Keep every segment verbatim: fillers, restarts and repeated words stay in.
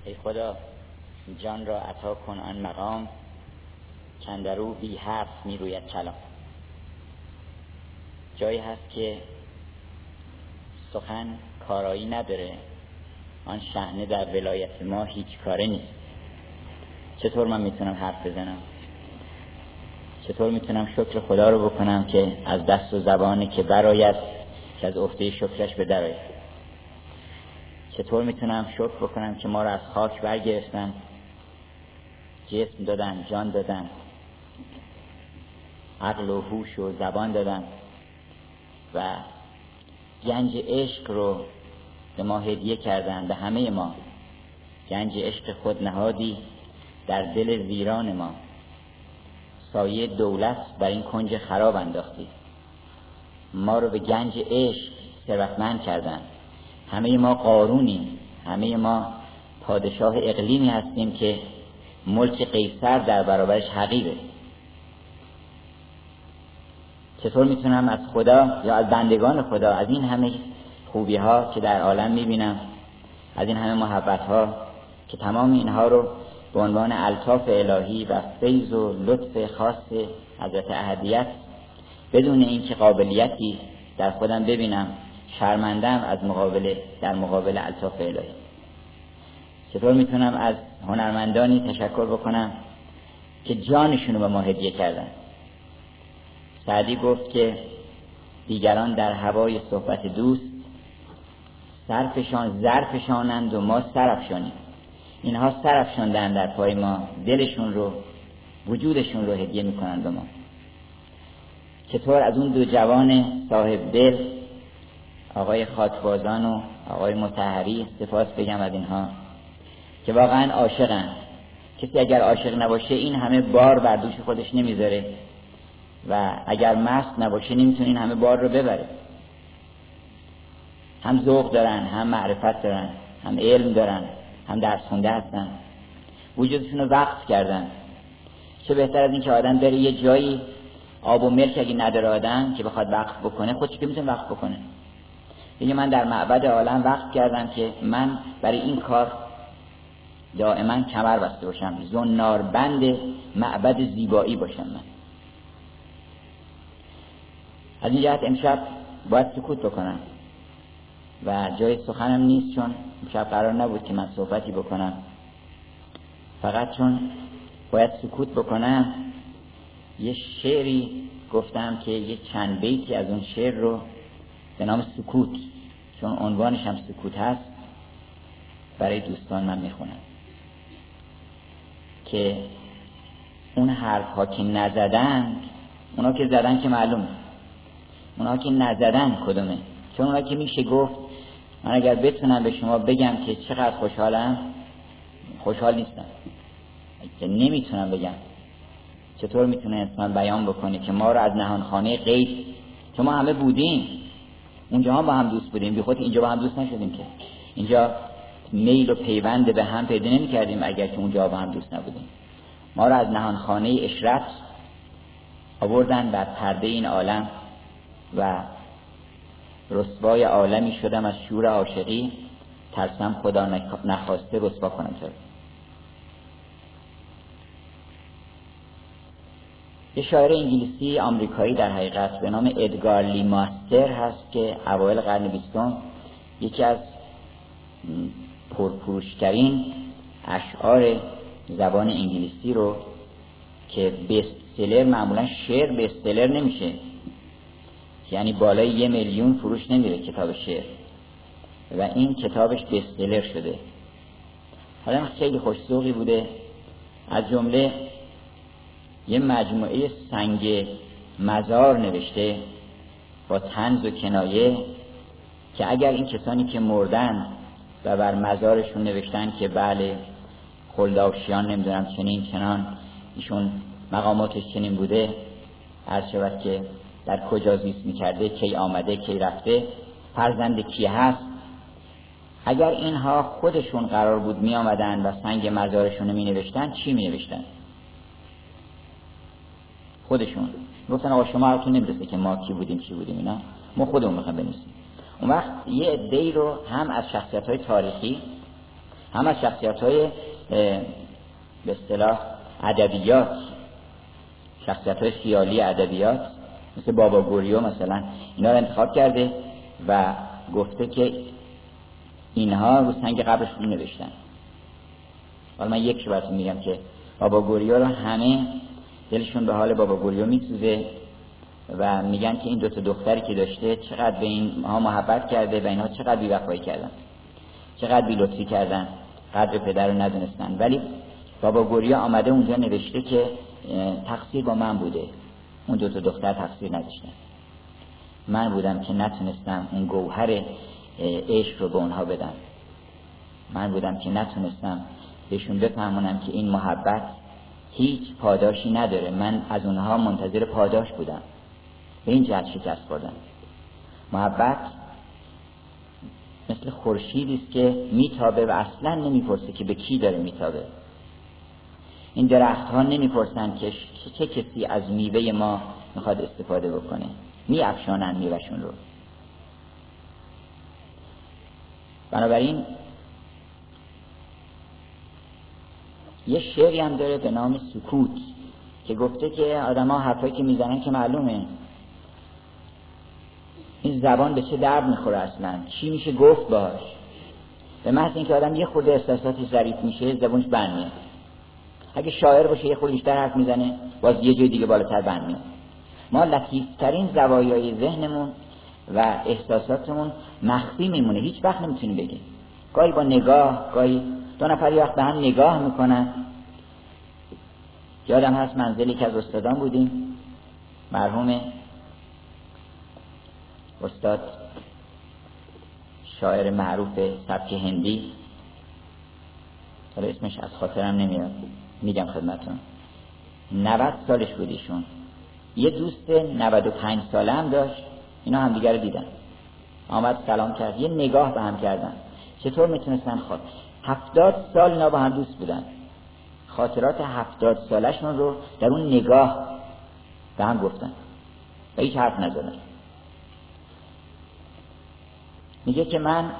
ای خدا جان را عطا کن آن مقام کاندرو بی حرف می روید کلام. جایی هست که سخن کارایی نداره، آن شأنه در ولایت ما هیچ کاره نیست. چطور من میتونم حرف بزنم؟ چطور میتونم شکر خدا رو بکنم که از دست و زبانی که برآید که از عهده شکرش به در آید؟ چطور میتونم شکر بکنم که ما رو از خاک برگرفتن، جسم دادن، جان دادن، عقل و هوش و زبان دادن و گنج عشق رو به ما هدیه کردن، به همه ما گنج عشق خود نهادی در دل ویران ما، سایه دولت بر این کنج خراب انداختی، ما رو به گنج عشق ثروتمند کردن. همه ما قارونیم، همه ما پادشاه اقلیمی هستیم که ملک قیصر در برابرش حقیره. چطور میتونم از خدا یا از بندگان خدا، از این همه خوبی ها که در عالم میبینم، از این همه محبت ها که تمام اینها رو به عنوان الطاف الهی و فیض و لطف خاص حضرت احدیت بدون اینکه قابلیتی در خودم ببینم، شرمندم از مقابل در مقابل الطاف الهی. چطور میتونم از هنرمندانی تشکر بکنم که جانشون رو به ما هدیه کردن؟ سعدی گفت که دیگران در هوای صحبت دوست سرفشان ظرفشانند و ما سرفشانیم. اینها سرفشاندن در پای ما، دلشون رو، وجودشون رو هدیه میکنن به ما. چطور از اون دو جوان صاحب دل، آقای خاکبازان و آقای مطهری، سپاس بگم از اینها که واقعا عاشقن. کسی اگر عاشق نباشه این همه بار بر دوش خودش نمیذاره و اگر مست نباشه نمیتونه این همه بار رو ببره. هم ذوق دارن، هم معرفت دارن، هم علم دارن، هم درس خونده هستن، وجودشون رو وقف کردن. چه بهتر از این که آدم بره یه جایی آب و ملک اگه نداره آدم که بخواد وقف بکنه، خودش که میتونه وقف بکنه. دیگه من در معبد عالم وقف کردم که من برای این کار دائما کمر بسته باشم، زنار بند معبد زیبایی باشم. من از این جهت امشب باید سکوت بکنم و جای سخنم نیست، چون امشب قرار نبود که من صحبتی بکنم، فقط چون باید سکوت بکنم یه شعری گفتم که یه چند بیتی از اون شعر رو به نام سکوت، چون عنوانش هم سکوت هست، برای دوستان من میخونم که اون حرف ها که نزدن، اونا که زدن که معلومه، اونا که نزدن کدومه؟ چون اونا که میشه گفت من اگر بتونم به شما بگم که چقدر خوشحالم، خوشحال نیستم. که نمیتونم بگم. چطور میتونه انسان بیان بکنه که ما رو از نهانخانه غیب، چون ما همه بودیم اونجا هم با هم دوست بودیم، بی خود اینجا با هم دوست نشدیم که اینجا میل و پیوند به هم پیدا نمی کردیم اگر که اونجا با هم دوست نبودیم. ما رو از نهانخانه اشرت آوردن بر پرده این عالم و رسوای عالمی شدم از شور عاشقی، ترسم خدا نخواسته رسوا کنم. چرا؟ یه شاعر انگلیسی آمریکایی در حقیقت به نام ادگار لی ماستر هست که اوایل قرن بیستم یکی از پرفروشترین اشعار زبان انگلیسی رو که بست سلر، معمولا شعر بست سلر نمیشه، یعنی بالای یه میلیون فروش نمیره کتاب شعر، و این کتابش بست سلر شده. حالا خیلی خوش‌ذوقی بوده، از جمله یه مجموعه سنگ مزار نوشته با طنز و کنایه که اگر این کسانی که مردن و بر مزارشون نوشتن که بله خلداوشیان نمیدونم چنین چنان، ایشون مقاماتش چنین بوده، عرض شود که در کجا زیست میکرده، کی آمده، کی رفته، فرزند کی هست، اگر اینها خودشون قرار بود می آمدن و سنگ مزارشون می نوشتن، چی می نوشتن؟ خودشون گفتن آقا شما حالتون نمیرسه که ما کی بودیم چی بودیم، اینا ما خودمون میخوایم بنویسیم. اون وقت یه عده‌ای رو هم از شخصیت‌های تاریخی هم از شخصیت‌های به اصطلاح ادبیات، شخصیت‌های خیالی ادبیات مثل بابا گوریو مثلا اینا رو انتخاب کرده و گفته که اینها رو سنگ قبرش می نوشتن. حالا من یک شو براتون میگم که بابا گوریو رو همه دلشون به حال بابا گوریو میسوزه و میگن که این دو تا دختری که داشته چقدر به اینها محبت کرده و اینها چقدر بی‌وفایی کردن، چقدر بی‌لطفی کردن، قدر پدر رو ندونستن. ولی بابا گوریو آمده اونجا نوشته که تقصیر با من بوده، اون دو تا دختر تقصیر نداشتن، من بودم که نتونستم اون گوهر عشق رو به اونها بدم، من بودم که نتونستم بهشون بفهمونم که این محبت هیچ پاداشی نداره، من از اونها منتظر پاداش بودم، به این جهت شکست خوردم. محبت مثل خورشیدی است که میتابه و اصلا نمیپرسه که به کی داره میتابه. این درخت ها نمیپرسن که چه کسی از میوه ما میخواد استفاده بکنه، میافشانن میوهشون رو. بنابراین یه شعری هم داره به نام سکوت که گفته که آدم ها حرفایی که میزنن که معلومه این زبان به چه درد میخوره، اصلا چی میشه گفت باش. به محض اینکه آدم یه خورده احساساتش ظریف میشه زبونش بند میاد. اگه شاعر باشه یه خورده بیشتر حرف میزنه باز یه جای دیگه بالاتر بند میاد. ما لطیفترین زوایای ذهنمون و احساساتمون مخفی میمونه، هیچ وقت نمیتونیم بگیم. گاهی با نگاه، گاهی دو نفر یه وقت به هم نگاه میکنن. یادم هست منزلی که از استادان بودیم، مرحوم استاد شاعر معروف سبک هندی، حالا اسمش از خاطرم نمیاد، میگم خدمتون، نود سالش بود ایشون، یه دوست نود و پنج ساله هم داشت. اینا هم دیگر رو دیدن، آمد سلام کرد، یه نگاه به هم کردن. چطور میتونستن خود هفتاد سال اینا با هم دوست بودن، خاطرات هفتاد سالشون رو در اون نگاه به هم گفتن و هیچ حرف نزدن. میگه که من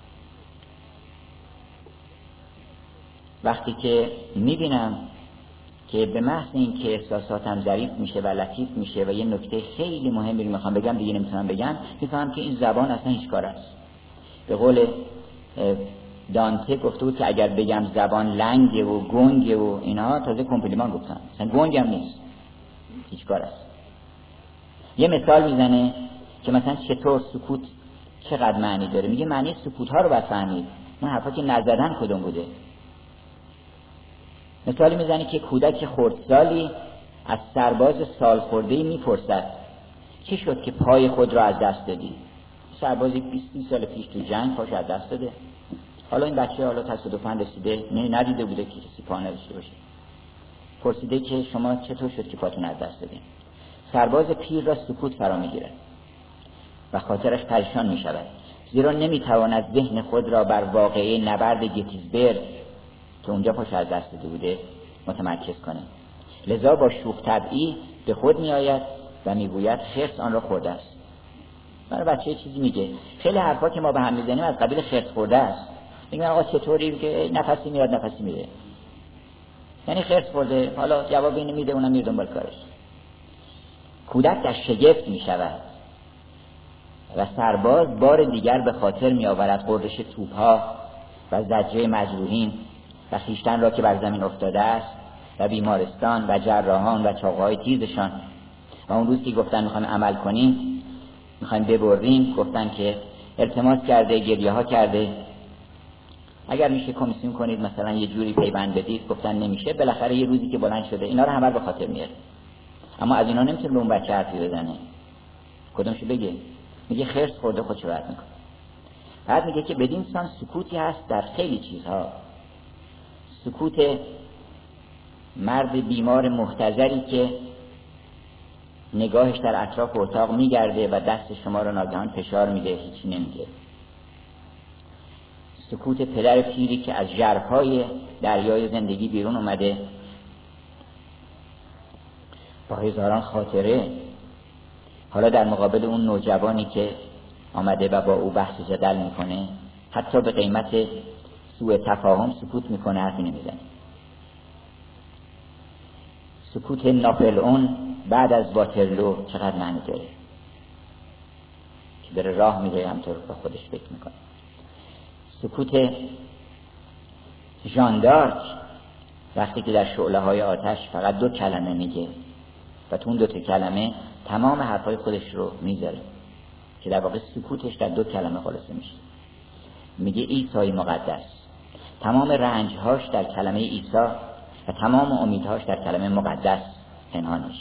وقتی که میبینم که به محض این که احساساتم ظریف میشه و لطیف میشه و یه نکته خیلی مهمی رو میخوام بگم دیگه نمیتونم بگم، میفهمم که این زبان اصلا هیچ کار است. به قول دانته گفته بود که اگر بگم زبان لنگه و گنگه و اینا، تازه کمپلیمان گفتم، اصلا گنگم نیست، هیچ کار است. یه مثال میزنه که مثلا چطور سکوت چقدر معنی داره. میگه معنی سکوت ها رو باید فهمید، نه حرفا که نزدن کدوم بوده. مثالی میزنه که کودک خردسالی از سرباز سال خورده‌ای میپرسد چی شد که پای خود را از دست دادی؟ سربازی بیست سال پیش تو جنگ پاش از دست داده، حالا این بچه حالا تصادفاً رسیده، نه ندیده بوده که کسی پا نداشته باشه، پرسیده که شما چطور شد که پاتون از دست دادین؟ سرباز پیر را سکوت فرا میگیرد و خاطرش پریشان میشود، زیرا نمیتواند ذهن خود را بر واقعه نبرد گتیزبرگ که اونجا پاش از دست داده بوده متمرکز کنه. لذا با شوخ طبعی به خود میآید و میگوید خرس آن را خورده است. من بچه چیزی میگه، خیلی حرفا که ما به هم میزنیم از قبیل خرس خورده است. میگن آقا چطوری که نفسی میاد نفسی میره، یعنی خرس خورده، حالا جواب اینو میده اونم میره دنبال کارش. کودک در شگفت میشود و سرباز بار دیگر به خاطر میآورد غرش توپها و زجره مجروحین و خویشتن را که بر زمین افتاده است و بیمارستان و جراحان و چاقوهای تیزشان. و اون روز که گفتن میخوایم عمل کنیم، میخوایم ببریم، گفتن که التماس کرده، گریه ها کرده، اگر میشه کمیسیون کنید مثلا یه جوری پیوند بدید، گفتن نمیشه. بالاخره یه روزی که بلند شده اینا رو همه به خاطر میاره، اما از اینا نمیتونه به اون بچه حرفی بزنه، کدومشو بگه؟ میگه خرس خورده خودشو رد میکنه. بعد میگه که بدین سان سکوتی هست در خیلی چیزها. سکوت مرد بیمار محتضری که نگاهش در اطراف اتاق میگرده و دست شما رو ناگهان فشار میده، هیچی نمیگه. سکوت پدر پیری که از ژرفای دریای زندگی بیرون اومده با هزاران خاطره، حالا در مقابل اون نوجوانی که آمده و با او بحث جدل میکنه، حتی به قیمت سوء تفاهم سکوت میکنه، حرفی نمیزنه. سکوت ناپلئون بعد از واترلو چقدر معنی داره که داره راه میره همطور با خودش فکر میکنه. سکوت ژان دارک وقتی که در شعله های آتش فقط دو کلمه میگه و تو اون دو تا کلمه تمام حرفای خودش رو میذاره، که در واقع سکوتش در دو کلمه خلاصه میشه. میگه عیسی مقدس. تمام رنجهاش در کلمه عیسی و تمام امیدهاش در کلمه مقدس پنهان میشه.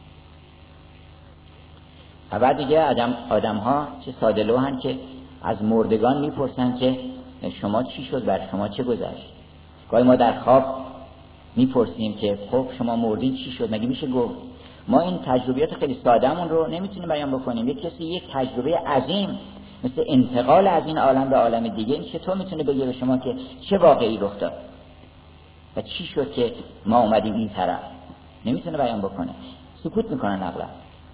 و بعد دیگه آدم آدم ها چه ساده لوحن که از مردگان میپرسن که شما چی شد، بر شما چه گذشت. گاهی ما در خواب میپرسیم که خب شما مردین چی شد، مگه میشه گفت؟ ما این تجربیات خیلی سادهمون رو نمیتونیم بیان بکنیم. یک کسی یک تجربه عظیم مثل انتقال از این عالم به عالم دیگه، این چطور میتونه بگه به شما که چه واقعی رخ داد و چی شد که ما اومدیم این طرف؟ نمیتونه بیان بکنه، سکوت میکنن اغلب.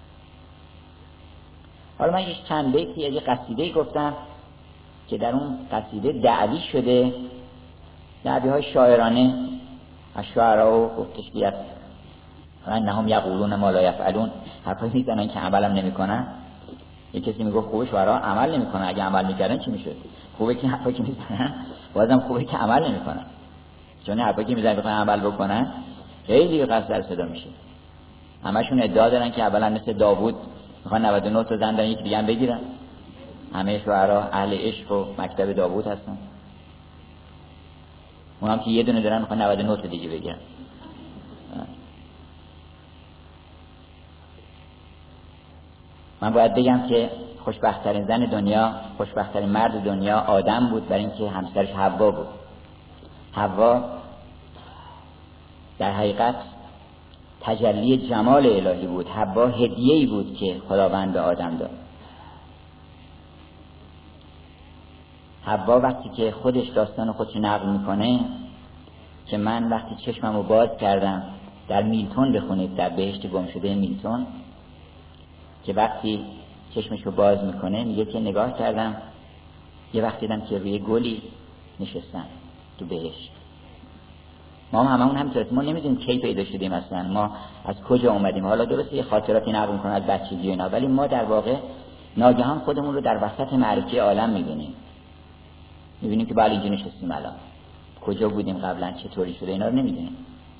حالا من یک چند بیتی از یک قصیده گفتم که در اون قصیده دعوی شده، دعوی های شاعرانه از شعرها، گفتش که انهم یقولون ما لا یفعلون، حرفایی میزنن که عملم نمیکنن. یک کسی میگه خوبه شعرها عمل نمیکنن، اگه عمل میکردن چی میشد؟ خوبه که حرفایی که میزنن بازم خوبه که عمل نمیکنن، چون حرفایی که میزنن بخوان عمل بکنن خیلی قصد در صدا میشه. همشون ادعا دارن که اولا مثل داوود میخوان نود و نه تا زن دارن یک دیگه هم بگیرن. همه شعرها اهل عشق و مکتب داوود هستن، اونم که یه دونه دارن میخوان نود و نه تا دیگه بگیرن. من باید بگم که خوشبخت‌ترین زن دنیا، خوشبخت‌ترین مرد دنیا آدم بود، برای اینکه همسرش حوا بود. حوا در حقیقت تجلی جمال الهی بود. حوا هدیه‌ای بود که خداوند به آدم داد. حوا وقتی که خودش داستان خودش نقل میکنه که من وقتی چشممو باز کردم، در میلتون بخونید، در بهشت گم شده میلتون، که وقتی چشمشو باز میکنه میگه که نگاه کردم یه وقتی دیدم که روی گلی نشستن تو بهشت. ما هم هممون همینطور، ما نمیدونیم کی پیدا شدیم اصلا، ما از کجا اومدیم. حالا درسته یه خاطراتی نقل میکنه از بچگی و اینا، ولی ما در واقع ناگهان خودمون رو در وسط معرکه عالم میبینیم. میبینیم که بله اینجا نشستیم، الان کجا بودیم قبلا، چطوری شده، اینا رو نمیدونیم.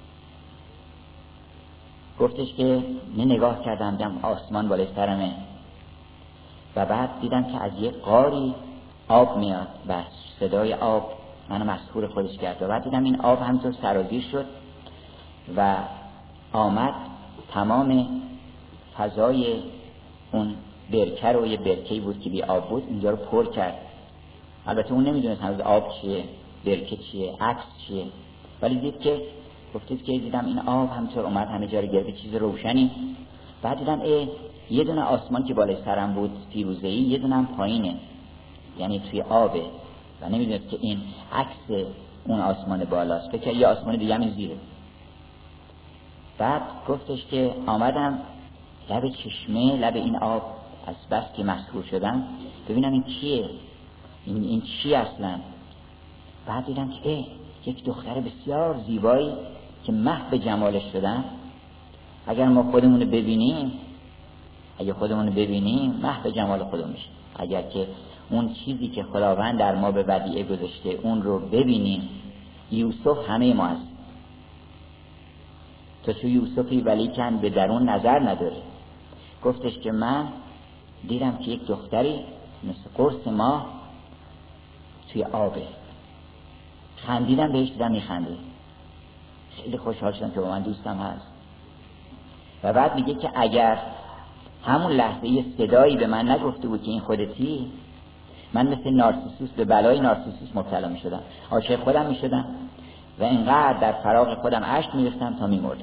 گفتش که نه نگاه کردم دیدم آسمان بالای سرمه و بعد دیدم که از یه غاری آب میاد و صدای آب منو مسحور خودش کرد و بعد دیدم این آب همینطور سرازیر شد و آمد تمام فضای اون برکه رو، یه برکه‌ای بود که بی آب بود، اینجا رو پر کرد. البته اون نمیدونست هنوز آب چیه، برکه چیه، عکس چیه، ولی دید که گفتید که دیدم این آب همینطور اومد همه جا رو گرفت، چیز روشنی. بعد دیدم ای یه دونه آسمان که بالای سرم بود فیروزه‌ای، یه دونه هم پایینه، یعنی توی آبه و نمیدونست که این عکس اون آسمان بالاست، فکر یه آسمان دیگه همین زیره. بعد گفتش که آمدم لب چشمه، لب این آب، از بس که مسحور شدم ببینم این چیه، این این چی اصلا. بعد دیدم که ای یک دختر بسیار زیبایی که محو جمالش شدن. اگر ما خودمون رو ببینیم، اگه خودمون رو ببینیم محو جمال خودمون میشه. اگر که اون چیزی که خداوند در ما به ودیعه گذاشته اون رو ببینیم، یوسف همه ما هست. تو تو یوسفی ولیکن به درون نظر نداری. گفتش که من دیدم که یک دختری مثل قرص ماه توی آبه. خندیدم بهش، دیدم میخنده، خیلی خوشحال شدم که با من دوستم هست. و بعد میگه که اگر همون لحظه یه صدایی به من نگفته بود که این خودتی، من مثل نارسیسوس به بلای نارسیسوس مبتلا میشدم، عاشق خودم میشدم و اینقدر در فراغ خودم اشک میریختم تا میمردم.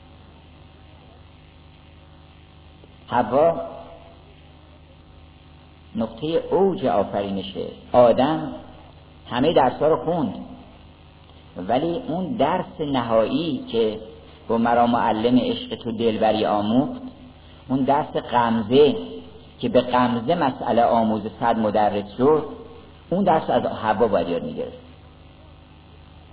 حوا نقطه اوج آفرینشه. آدم همه درس‌ها رو خوند، ولی اون درس نهایی که با مرا معلم عشق تو دلبری آموخت، اون درس غمزه که به غمزه مسئله آموز صد مدرس شد، اون درس از حوا باید یاد میگرفت.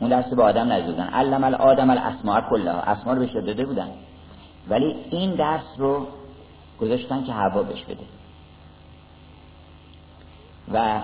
اون درس به آدم ندادن. علم الآدم الاسماء کلها، اسما رو بهش داده بودن، ولی این درس رو گذاشتن که حوا بهش بده. و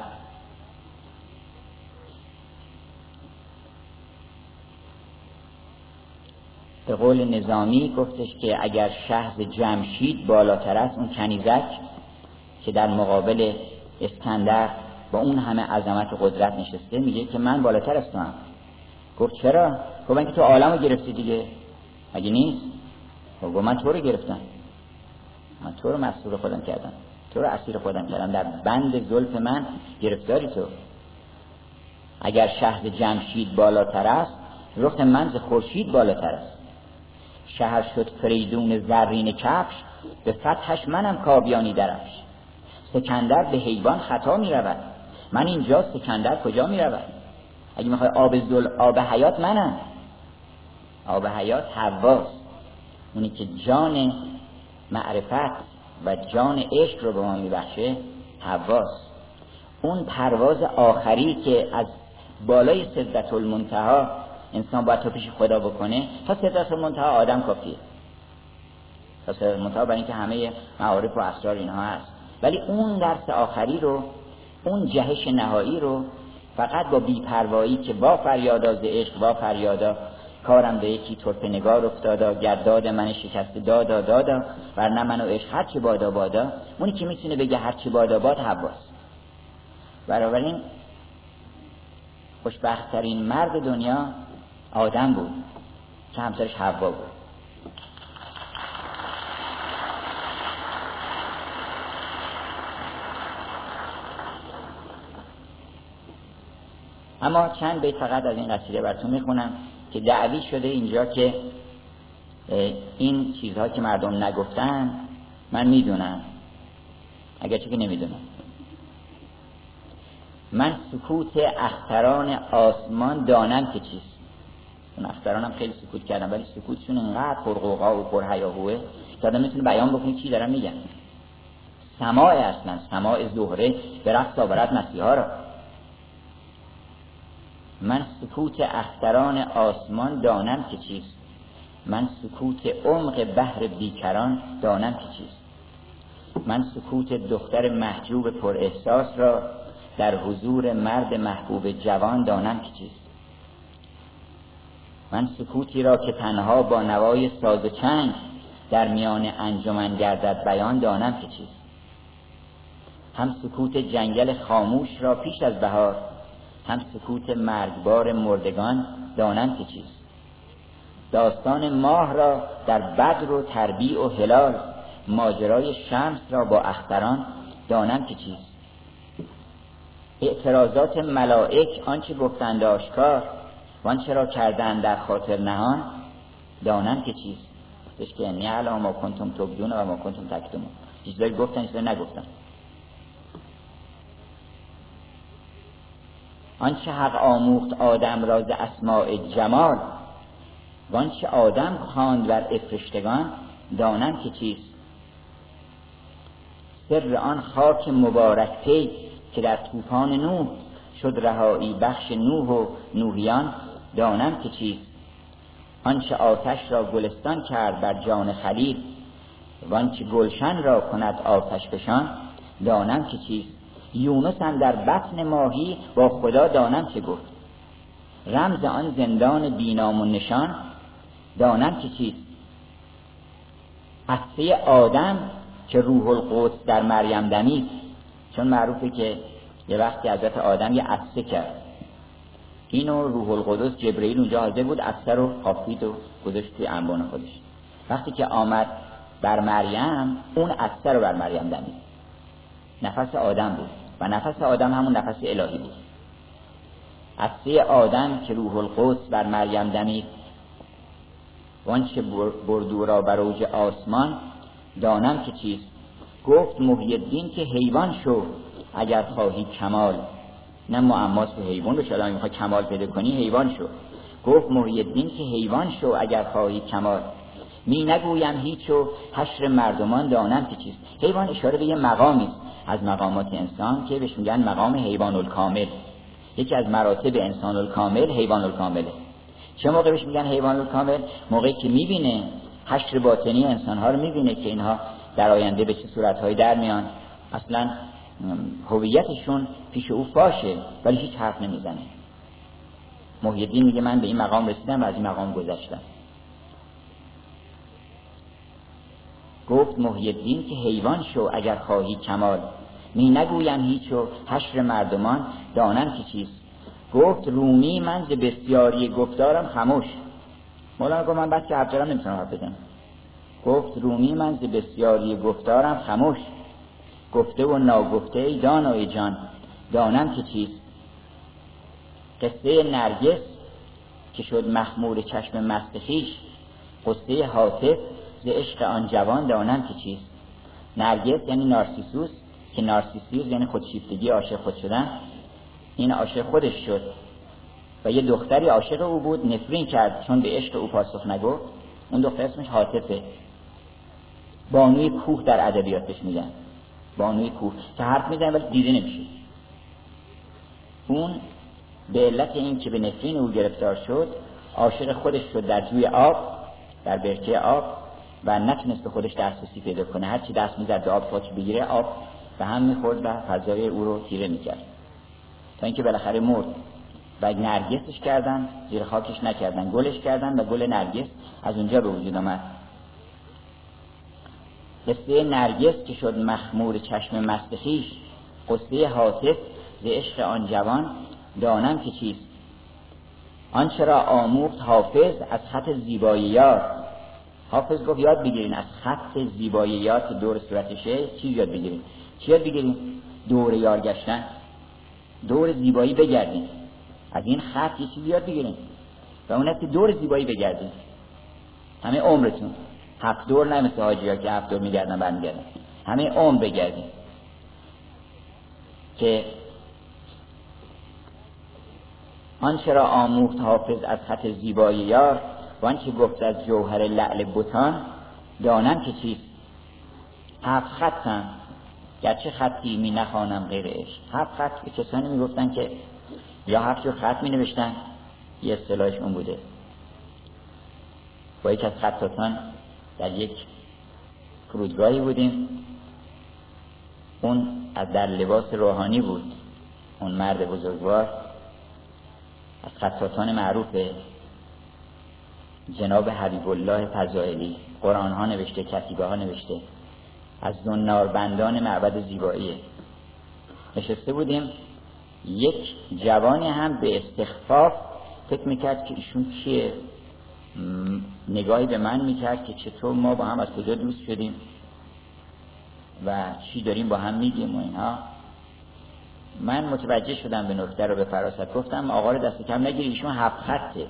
به قول نظامی گفتش که اگر شهد جمشید بالاتر است، اون کنیزک که در مقابل اسکندر با اون همه عظمت و قدرت نشسته، میگه که من بالاتر از تو هم. گفت چرا؟ گفت من که تو عالم رو گرفتی دیگه، مگه نیست؟ گفت من تو رو گرفتم، من تو رو مسئول خودم کردم، تو رو اسیر خودم کردم، در بند زلف من گرفتاری تو. اگر شهد جمشید بالاتر است، رخ من ز خورشید بالاتر است. شهر شد فریدون زرین کفش، به فتحش منم کاویانی درفش. سکندر به حیوان خطا می رود، من اینجا سکندر کجا می رود؟ اگه میخوای آب زل آب حیات منم، آب حیات حواست، اونی که جان معرفت و جان عشق رو به ما میبخشه حواست. اون پرواز آخری که از بالای سدرة المنتهی انسان باید تا پیش خدا بکنه، تا سدرة المنتهی آدم کافیه، تا سدرة المنتهی برای اینکه همه معارف و اسرار اینها هست، ولی اون درس آخری رو، اون جهش نهایی رو فقط با بی‌پروایی که با فریادا ز عشق، با فریادا کارم به یکی طرفه نگار افتادا، گرداد من شکسته دادا دادا، ورنه من و عشق هرچی بادا بادا، اونی که میتونه بگه هرچی بادا باد حواست. بنابراین خوشبخت‌ترین مرد دنیا آدم بود که همسرش حوا بود. اما چند بیت فقط از این قصیده براتون میخونم که دعوی شده اینجا که این چیزها که مردم نگفتن من میدونم، اگرچه که نمیدونم. من سکوت اختران آسمان دانم که چیست. اون اختران هم خیلی سکوت کردن، ولی سکوتشون اینقدر پرغوغا و پرهیاهوه که آدم میتونه بیان بکنه چی دارن میگن. سماع اصلا سماع زهره به رقص آورد مسیحا را. من سکوت اختران آسمان دانم که چیست، من سکوت عمق بحر بیکران دانم که چیست. من سکوت دختر محجوب پر احساس را در حضور مرد محبوب جوان دانم که چیست. من سکوتی را که تنها با نوای ساز و چنگ در میان انجمن گردد بیان دانم که چیست. هم سکوت جنگل خاموش را پیش از بهار، هم سکوت مرگبار مردگان دانم که چیست. داستان ماه را در بدر و تربیع و هلال، ماجرای شمس را با اختران دانم که چیست. اعتراضات ملائک آنچه گفتند آشکار، وانچه را کردند در خاطر نهان دانم که چیست. گفتش که انی اعلم ما کنتم تبدون و ما کنتم تکتمون. چیزایی گفتن چیزایی نگفتن. آنچه حق آموخت آدم را ز اسماء جمال، وانچه آدم خواند بر افرشتگان دانم که چیست. سر آن خاک مبارک پی که در طوفان نوح شد رهایی بخش نوح و نوحیان دانم که چیست. آنچه آتش را گلستان کرد بر جان خلیل، وانچه گلشن را کند آتش فشان دانم که چیست. یونس اندر بطن ماهی با خدا دانم چه گفت، رمز آن زندان بینام و نشان دانم که چیست. عطسه آدم که روح القدس در مریم دمید، چون معروفه که یه وقتی حضرت آدم یه عطسه کرد، اینو روح القدس جبرئیل اونجا حاضر بود، عطسه رو قاپید و گذاشت توی انبان خودش. وقتی که آمد بر مریم، اون عطسه رو بر مریم دمید، نفس آدم بود و نفس آدم همون نفس الهی بود. عطسه آدم که روح القدس بر مریم دمید، وانچه بردو را بر اوج آسمان دانم که چیست. گفت محی الدین که حیوان شو اگر خواهی کمال، نه معماس به حیوان رو شد، میخوای کمال پیدا کنی حیوان شو. گفت محی الدین که حیوان شو اگر خواهی کمال، می نگویم هیچ و حشر مردمان دانم که چیست. حیوان اشاره به یه مقامی از مقامات انسان که بهش میگن مقام حیوان الکامل، یکی از مراتب انسان الکامل حیوان الکامله. چه موقع بهش میگن حیوان الکامل؟ موقعی که میبینه حشر باطنی انسانها رو، میبینه که اینها در آینده به چه صورتهایی در میان، اصلا هویتشون پیش او فاشه ولی هیچ حرف نمیزنه. محی الدین میگه من به این مقام رسیدم و از این مقام گذشتم. گفت محی الدین که حیوان شو اگر خواهی کمال، می نگویم هیچ و حشر مردمان دانم که چیست. گفت رومی من ز بسیاری گفتارم خموش. مولانا گفت من بس که حرف دارم نمیتونم حرف بزنم. گفت رومی من ز بسیاری گفتارم خموش، گفته و ناگفته ای دانای جان دانم که چیست. قصه نرگس که شد مخمور چشم مست خویش، قصه حاطف ز عشق آن جوان دانم که چیست. نرگس یعنی نارسیسوس، که نارسیسیوس یعنی خودشیفتگی، عاشق خود شدن. این عاشق خودش شد و یه دختری عاشق او بود، نفرین کرد چون به عشق او پاسخ نگفت. اون دختر اسمش حاطفه، بانوی کوه در ادبیاتش میگن، بانوی کوه که حرف میزنه ولی دیده نمیشه. اون به علت این که به نفرین او گرفتار شد، عاشق خودش شد در جوی آب، در برکه آب، و نتونست به خودش دسترسی پیدا کنه. هر چی دست میزد به آب خودش بگیره، آب به هم میخورد و فضای او رو تیره میکرد، تا اینکه بالاخره مرد. و نرگسش کردن، زیر خاکش نکردن، گلش کردن و گل نرگس از اونجا به وجود آمد. قصه نرگس که شد مخمور چشم مست خویش، قصه حاطف ز عشق آن جوان دانم که چیست. آنچه را آموخت حافظ از خط زیبایی یار. حافظ گفت یاد بگیرین از خط زیبایی یار که دور صورتشه چی یاد بگیرین. چی یاد بگیرین؟ دور یار گشتن، دور زیبایی بگردین. از این خط یه چیزی یاد بگیرین و اون است که دور زیبایی بگردین همه عمرتون. هفت دور نه مثل حاجی ها که هفت دور میگردن برمیگردن، همه عمر بگردین. که آنچه را آموخت حافظ از خط زیبایی یار، و آنچه گفت از جوهر لعل بتان دانم که چیست. هفت خطم گرچه خطی می نخوانم غیر عشق. هفت خط به کسانی می گفتن که یا هفت جور خط می نوشتن، یه اصطلاحش اون بوده. با یک از خطاتان در یک فرودگاهی بودیم، اون از در لباس روحانی بود، اون مرد بزرگوار از خطاتان معروفه، جناب حبیب الله فضائلی، قرآن ها نوشته، کتیبه ها نوشته، از زناربندان معبد زیباییه. نشسته بودیم، یک جوانی هم به استخفاف فکر میکرد که ایشون کیه، نگاهی به من میکرد که چطور ما با هم از کجا دوست شدیم و چی داریم با هم میگیم و اینها. من متوجه شدم به نکته رو، به فراست گفتم آقا رو دست کم نگیری، ایشون هفت خطه.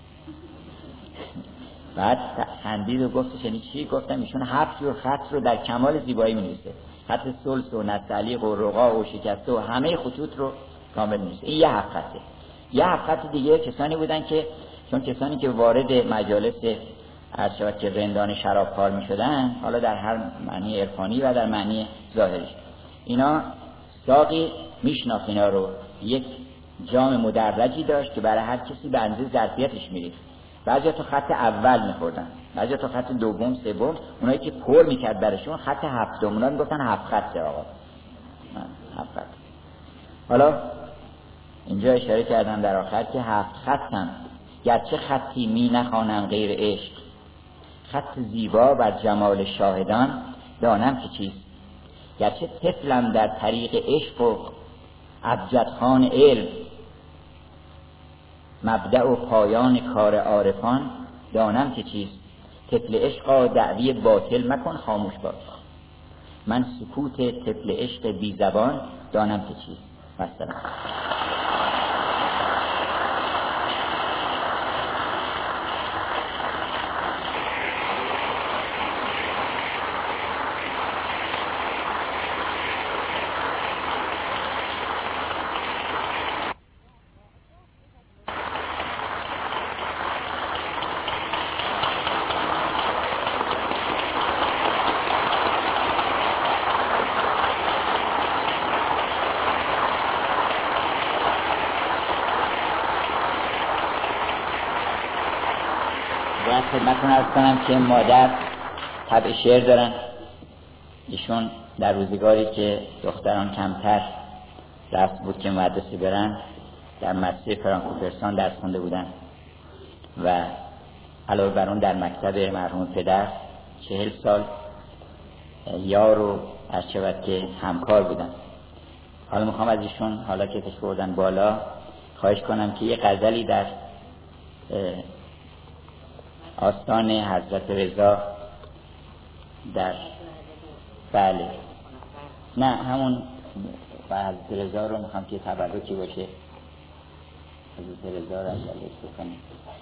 بعد خندید و گفتش یعنی چی؟ گفتم ایشون هفت جور خط رو در کمال زیبایی می‌نویسه، خط سلس و نستعلیق و رقاع و شکسته و همه خطوط رو کامل می‌نویسه. این یه هفت خطه. یه هفت خط دیگه کسانی بودن که چون کسانی که وارد مجالس از شود که رندان شرابخوار می‌شدن، حالا در هر معنی عرفانی و در معنی ظاهری، اینا ساقی میشناخت اینا رو، یک جام مدرجی داشت که برای هر کسی به اندازه ظرفیتش می‌ریخت. بعضی تا خط اول می‌خوردن، بعضی تا خط دوم، سوم. اونایی که پر می‌کرد براشون خط هفتم، اونا میگفتن هفت خط آقا. هفت خط. حالا اینجا اشاره کردم در آخر که هفت خطم گرچه خطی می نخوانم غیر عشق. خط زیبا بر جمال شاهدان دانم که چیست. گرچه طفلم در طریق عشق و ابجدخوان علم، مبدأ و پایان کار عارفان دانم که چیست. طفل عشقا دعوی باطل مکن خاموش باش، من سکوت طفل عشق بی زبان دانم که چیست. مثلا معذرت خدمتتون عرض کنم که مادر طبع شعر دارن. ایشون در روزگاری که دختران کمتر دست بود که مدرسه برن در مدرسه فرانکوپرسان درس خونده بودن و علاوه بر اون در مکتب مرحوم پدر چهل سال یار و هرچود که همکار بودن. حالا میخوام از ایشون حالا که تشریف بردن بالا خواهش کنم که یه غزلی در آستان حضرت رضا در بله نه همون حضرت رضا رو میخوام که تبرکی باشه، حضرت رضا رو ازش بکنیم.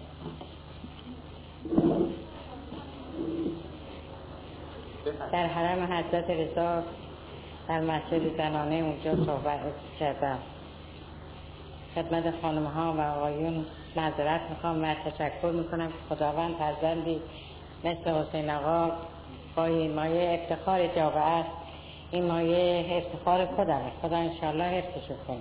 در حرم حضرت رضا در مسجد زنانه اونجا صحبت کردم. خدمت خانم ها و آقایون معذرت میخوام و تشکر میکنم که خداوند فرزندی مثل حسین آقا با این مایه افتخار جامعه است. این مایه افتخار خودمه، خدا انشاءالله حفظشو کنه.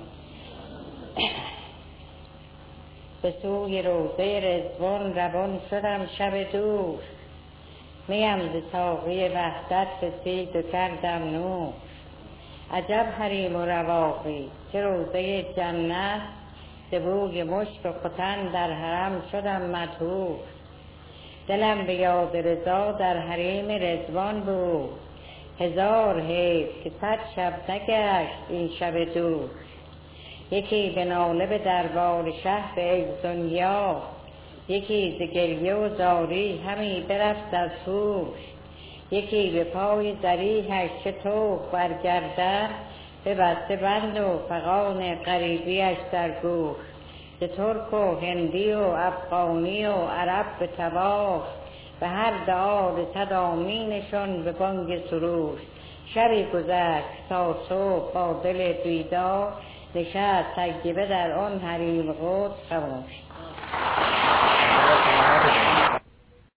به سوی روضه رضوان روان شدم شب دور، میم ز ساقی وحدت رسید و کردم نور. عجب حریم و رواقی که روضه جنت، ز بوی مشک و ختن در حرم شدم مطهور. دلم به یاد رضا در حریم رضوان بود، هزار حیف که صد شب نگشت این شب دور. یکی به ناله به دربار شه به ای دنیا، یکی ز گریه و زاری همی برفت از هوش. یکی به پای ضریحش چه طوق برگردد، ببسته بند و فغان غریبیش در گوش. ز ترک و هندی و افغانی و عرب به طواف، به هر دعا رسد آمینشان به بانگ سروش. شبی گذشت تا صبح با دل بیدار، نشست طیبه در آن حریم قدس خموش.